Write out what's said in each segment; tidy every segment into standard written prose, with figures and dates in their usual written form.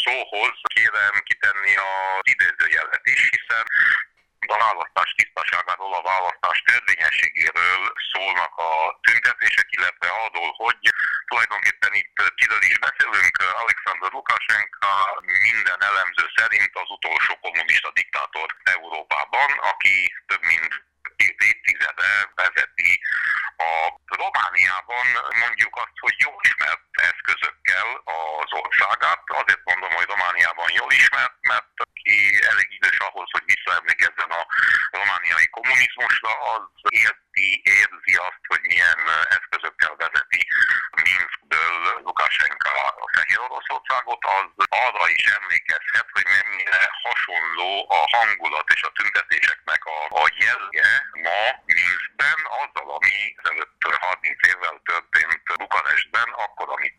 szóhoz kérem kitenni az idézőjelet is, hiszen a választás tisztaságáról, a választás törvényességéről szólnak a tüntetések, illetve arról, hogy tulajdonképpen itt kiről is beszélünk. Alexander Lukasenka minden elemző szerint az utolsó kommunista diktátor Európában, aki több mint 2 évtizede vezeti a Romániában mondjuk azt, hogy jól ismert eszközökkel az országát. Azért mondom, hogy Romániában jól ismert, mert aki elég idős ahhoz, hogy visszaemlékezzen a romániai kommunizmusra, az érzi azt, hogy milyen eszközökkel vezeti Minskből Lukasenka a Fehér Oroszországot, az arra is emlékezhet, hogy mennyire hasonló a hangulat és a tüntetéseknek a jellege ma Minskben azzal, ami ezelőtt 30 évvel történt Bukarestben, akkor, amit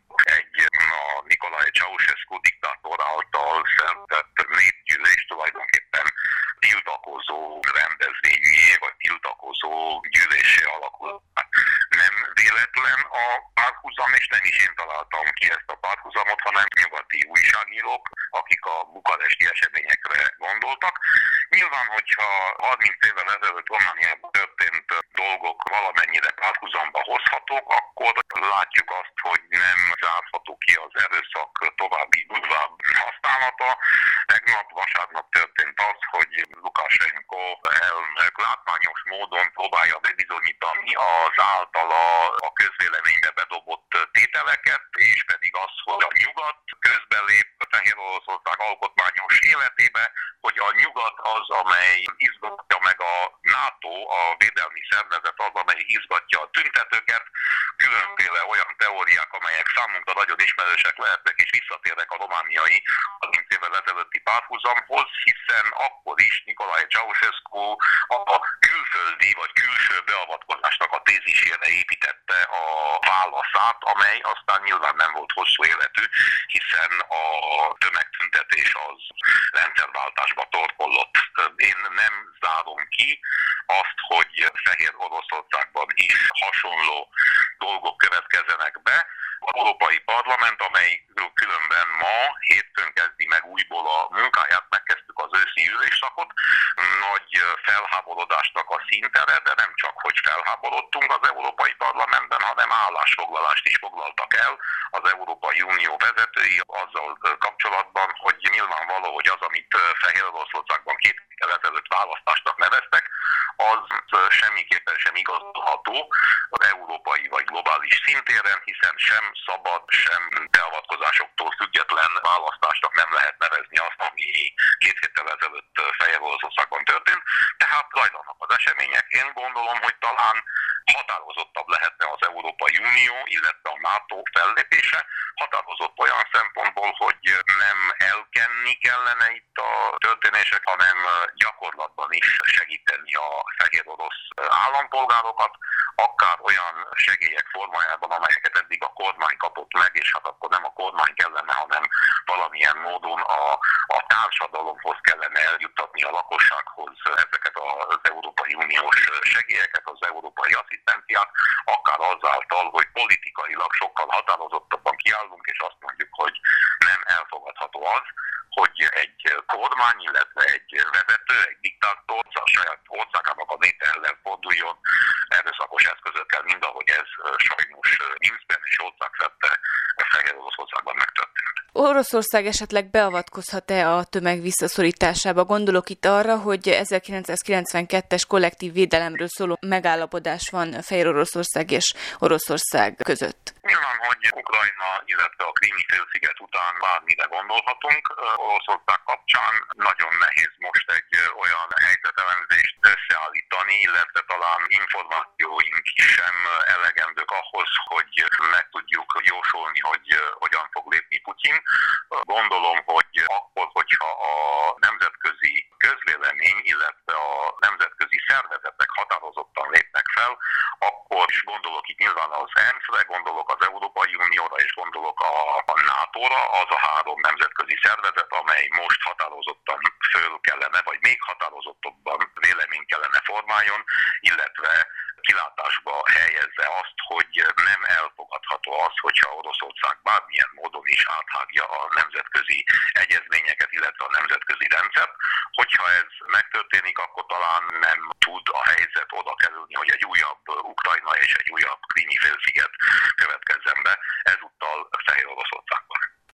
a Nicolae Ceausescu diktátor által szervezett népgyűlés tulajdonképpen tiltakozó rendezvényé, vagy tiltakozó gyűlésé alakult. Nem véletlen a párhuzam, és nem is én találtam ki ezt a párhuzamot, hanem nyugati újságírók, akik a bukaresti eseményekre gondoltak. Nyilván, hogyha 30 évvel ezelőtt Romániában történt dolgok valamennyire párhuzamba hozhatók, akkor látjuk azt, hogy nem zárható ki az erőszak további durvább használata. Tegnap vasárnap történt az, hogy Lukasenko elnök látványos módon próbálja bebizonyítani az általa a közvéleménybe bedobott tételeket, és pedig az, hogy a nyugat közbelép Fehér Oroszország alkotmányos életébe, hogy a nyugat az, amely izgatja meg a NATO, a védelmi szervezet az, amely izgatja a tüntetőket, különféle olyan teóriák, amelyek számunkra nagyon ismerősek lehetnek, és visszatérnek a romániai 30 évvel ezelőtti párhuzamhoz, hiszen akkor is Nicolae Ceausescu a külföldi vagy külső beavatkozásnak a tézisére építette a válaszát, amely aztán nyilván nem volt hosszú életű, hiszen a tömegtüntetés az rendszerváltásba torkollott. Én nem zárom ki azt, hogy Fehér Oroszországban is hasonló dolgok következzenek be. Az Európai Parlament, amely különben ma hétfőn kezdi meg újból a munkáját, megkezdtük az őszi ülésszakot, nagy felháborodásnak a színtere, de nem csak, hogy felháborodtunk az Európai Parlamentben, hanem állásfoglalást is foglaltak el az Európai Unió vezetői azzal kapcsolatban, hogy nyilvánvaló, hogy az, amit Fehér Oroszországban 2 évvel ezelőtt választásnak neveztek, az semmiképpen sem igazolható az európai vagy globális szintéren, hiszen sem szabad, sem beavatkozásoktól független választásnak nem lehet nevezni azt, ami 2 héttel ezelőtt Fehér Oroszországban történt. Tehát zajlanak az események. Én gondolom, hogy talán határozottabb lehetne az Európai Unió, illetve a NATO fellépése. Határozott olyan szempontból, hogy nem elkenni kellene itt a történések, hanem gyakorlatban is segíteni a fehér orosz állampolgárokat, akár olyan segélyek formájában, amelyeket eddig a kormány kapott meg, és hát akkor nem a kormány kellene, hanem valamilyen módon a társadalomhoz kellene eljuttatni a lakossághoz ezeket az Európai Uniós segélyeket, az európai asszisztenciát, akár azáltal, hogy politikailag sokkal határozottabban kiállunk, és azt mondjuk, hogy nem elfogadható az, hogy egy kormány, illetve egy vezető, egy diktátor a saját országának a léte ellen forduljon erőszakos eszközökkel, mind ahogy ez sajnos Minskben és országszerte Fehér Oroszországban megtörtént. Oroszország esetleg beavatkozhat-e a tömeg visszaszorításába? Gondolok itt arra, hogy 1992-es kollektív védelemről szóló megállapodás van Fehér Oroszország és Oroszország között. Nyilván, hogy Ukrajna, illetve a Krími-félsziget után bármire gondolhatunk. Oroszország kapcsán nagyon nehéz most egy olyan helyzetelemzést összeállítani, illetve talán információink sem elegendők ahhoz, hogy meg tudjuk jósolni, hogy hogyan fog lépni Putyin. Gondolom, hogy akkor, hogyha a nemzetközi közvélemény, illetve a nemzetközi szervezetek határozottan lépnek fel, akkor is gondolok itt nyilván az ENSZ-re, gondolok az Európai Unióra, és gondolok a NATO-ra, az a 3 nemzetközi szervezet, amely most határozottan föl kellene, vagy még határozottabban véleményt kellene formáljon, illetve kilátásba helyezze azt, hogy nem elfogadható az, hogyha Oroszország bármilyen módon is áthágja a nemzetközi egyezményeket, illetve a nemzetközi rendszert. Hogyha ez megtörténik, akkor talán nem tud a helyzet oda kerülni, hogy egy újabb Ukrajna és egy újabb Krími félsziget következzen be, ezúttal Fehér Oroszország.